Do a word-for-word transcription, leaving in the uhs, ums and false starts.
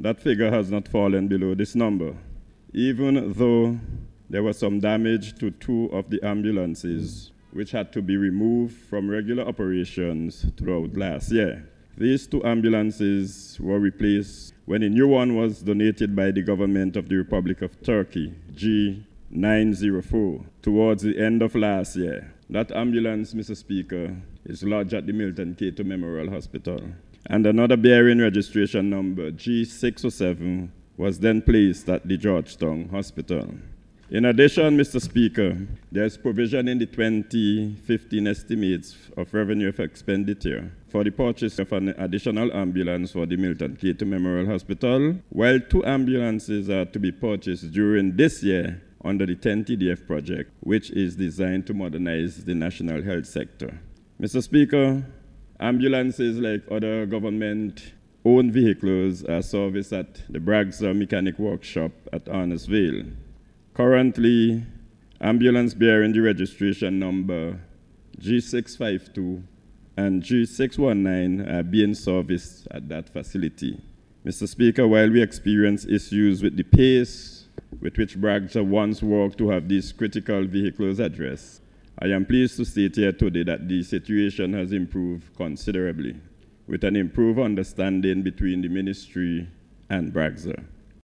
that figure has not fallen below this number, even though there was some damage to two of the ambulances, which had to be removed from regular operations throughout last year. These two ambulances were replaced when a new one was donated by the government of the Republic of Turkey, G nine oh four, towards the end of last year. That ambulance, Mister Speaker, is lodged at the Milton Cato Memorial Hospital. And another bearing registration number, G six oh seven, was then placed at the Georgetown Hospital. In addition, Mister Speaker, there is provision in the twenty fifteen estimates of revenue of expenditure for the purchase of an additional ambulance for the Milton Cato Memorial Hospital, while two ambulances are to be purchased during this year under the ten T D F project, which is designed to modernize the national health sector. Mister Speaker, ambulances, like other government-owned vehicles, are serviced at the Bragser Mechanic Workshop at Arnesville. Currently, ambulance bearing the registration number G six five two and G six one nine are being serviced at that facility. Mister Speaker, while we experience issues with the pace with which Bragser once worked to have these critical vehicles addressed, I am pleased to state here today that the situation has improved considerably, with an improved understanding between the ministry and Bragser.